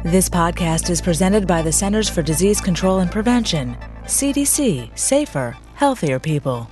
This podcast is presented by the Centers for Disease Control and Prevention. CDC. Safer, healthier people.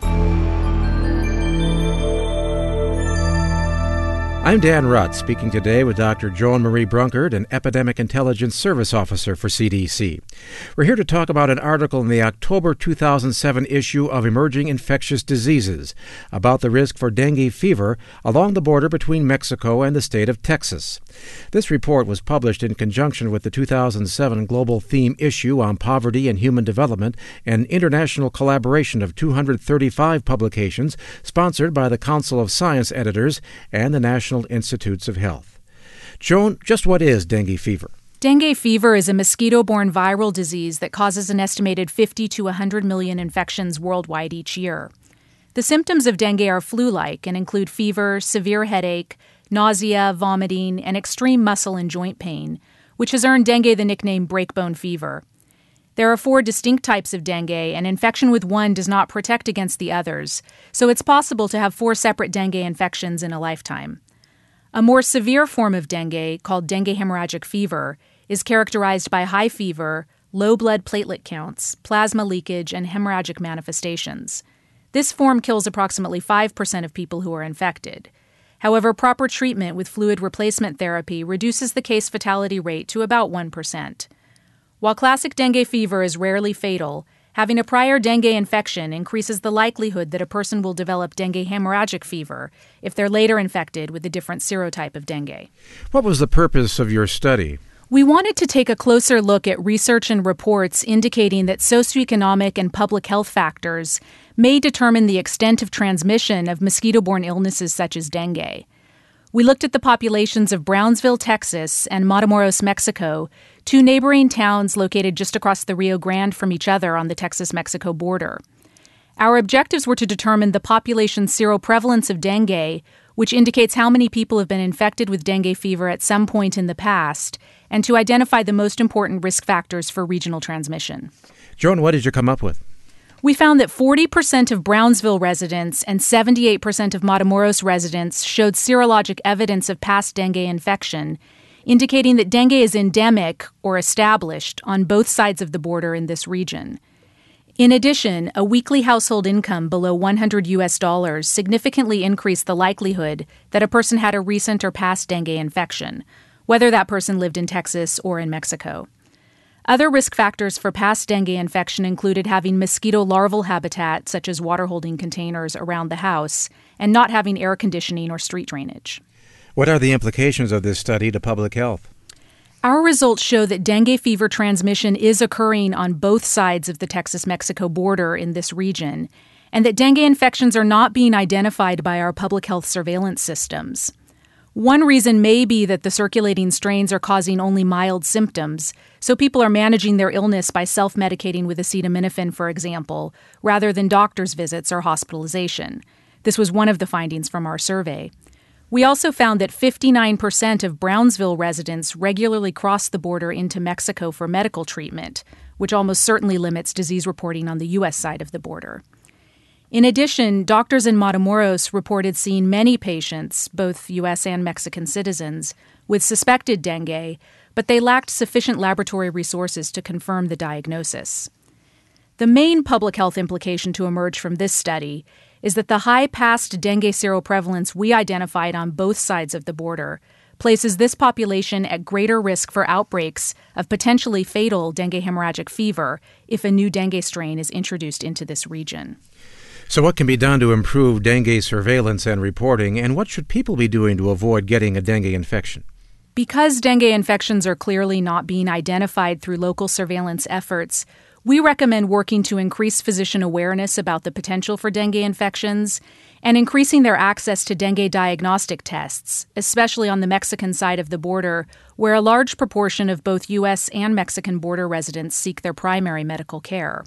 I'm Dan Rutt, speaking today with Dr. Joan Marie Brunkert, an Epidemic Intelligence Service Officer for CDC. We're here to talk about an article in the October 2007 issue of Emerging Infectious Diseases about the risk for dengue fever along the border between Mexico and the state of Texas. This report was published in conjunction with the 2007 Global Theme issue on Poverty and Human Development, an international collaboration of 235 publications sponsored by the Council of Science Editors and the National Institutes of Health. Joan, just what is dengue fever? Dengue fever is a mosquito-borne viral disease that causes an estimated 50 to 100 million infections worldwide each year. The symptoms of dengue are flu-like and include fever, severe headache, nausea, vomiting, and extreme muscle and joint pain, which has earned dengue the nickname breakbone fever. There are 4 distinct types of dengue, and infection with one does not protect against the others, so it's possible to have 4 separate dengue infections in a lifetime. A more severe form of dengue, called dengue hemorrhagic fever, is characterized by high fever, low blood platelet counts, plasma leakage, and hemorrhagic manifestations. This form kills approximately 5% of people who are infected. However, proper treatment with fluid replacement therapy reduces the case fatality rate to about 1%. While classic dengue fever is rarely fatal, having a prior dengue infection increases the likelihood that a person will develop dengue hemorrhagic fever if they're later infected with a different serotype of dengue. What was the purpose of your study? We wanted to take a closer look at research and reports indicating that socioeconomic and public health factors may determine the extent of transmission of mosquito-borne illnesses such as dengue. We looked at the populations of Brownsville, Texas, and Matamoros, Mexico, 2 neighboring towns located just across the Rio Grande from each other on the Texas-Mexico border. Our objectives were to determine the population seroprevalence of dengue, which indicates how many people have been infected with dengue fever at some point in the past, and to identify the most important risk factors for regional transmission. Joan, what did you come up with? We found that 40% of Brownsville residents and 78% of Matamoros residents showed serologic evidence of past dengue infection, indicating that dengue is endemic or established on both sides of the border in this region. In addition, a weekly household income below $100 significantly increased the likelihood that a person had a recent or past dengue infection, whether that person lived in Texas or in Mexico. Other risk factors for past dengue infection included having mosquito larval habitat, such as water-holding containers, around the house, and not having air conditioning or street drainage. What are the implications of this study to public health? Our results show that dengue fever transmission is occurring on both sides of the Texas-Mexico border in this region, and that dengue infections are not being identified by our public health surveillance systems. One reason may be that the circulating strains are causing only mild symptoms, so people are managing their illness by self-medicating with acetaminophen, for example, rather than doctor's visits or hospitalization. This was one of the findings from our survey. We also found that 59% of Brownsville residents regularly cross the border into Mexico for medical treatment, which almost certainly limits disease reporting on the U.S. side of the border. In addition, doctors in Matamoros reported seeing many patients, both U.S. and Mexican citizens, with suspected dengue, but they lacked sufficient laboratory resources to confirm the diagnosis. The main public health implication to emerge from this study is that the high past dengue seroprevalence we identified on both sides of the border places this population at greater risk for outbreaks of potentially fatal dengue hemorrhagic fever if a new dengue strain is introduced into this region. So what can be done to improve dengue surveillance and reporting, and what should people be doing to avoid getting a dengue infection? Because dengue infections are clearly not being identified through local surveillance efforts, we recommend working to increase physician awareness about the potential for dengue infections and increasing their access to dengue diagnostic tests, especially on the Mexican side of the border, where a large proportion of both U.S. and Mexican border residents seek their primary medical care.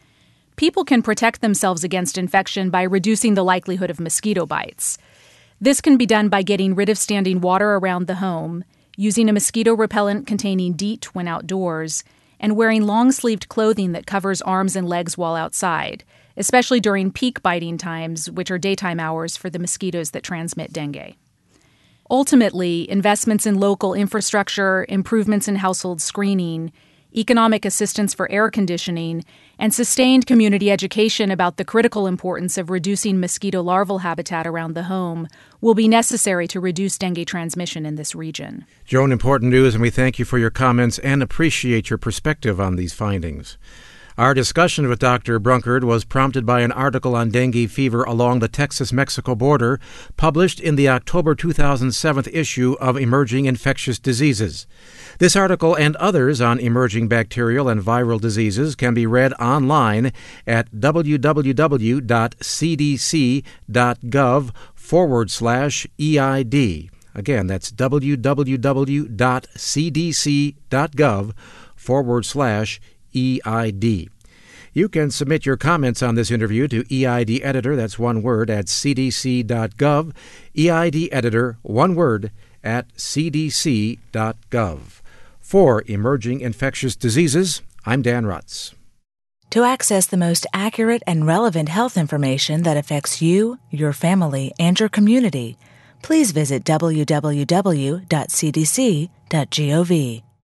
People can protect themselves against infection by reducing the likelihood of mosquito bites. This can be done by getting rid of standing water around the home, using a mosquito repellent containing DEET when outdoors, and wearing long-sleeved clothing that covers arms and legs while outside, especially during peak biting times, which are daytime hours for the mosquitoes that transmit dengue. Ultimately, investments in local infrastructure, improvements in household screening, economic assistance for air conditioning, and sustained community education about the critical importance of reducing mosquito larval habitat around the home will be necessary to reduce dengue transmission in this region. Joan, important news, and we thank you for your comments and appreciate your perspective on these findings. Our discussion with Dr. Brunkard was prompted by an article on dengue fever along the Texas-Mexico border published in the October 2007 issue of Emerging Infectious Diseases. This article and others on emerging bacterial and viral diseases can be read online at www.cdc.gov/EID. Again, that's www.cdc.gov/EID. You can submit your comments on this interview to EID Editor, that's one word, at cdc.gov, EID Editor, one word, at cdc.gov. For Emerging Infectious Diseases, I'm Dan Rutz. To access the most accurate and relevant health information that affects you, your family, and your community, please visit www.cdc.gov.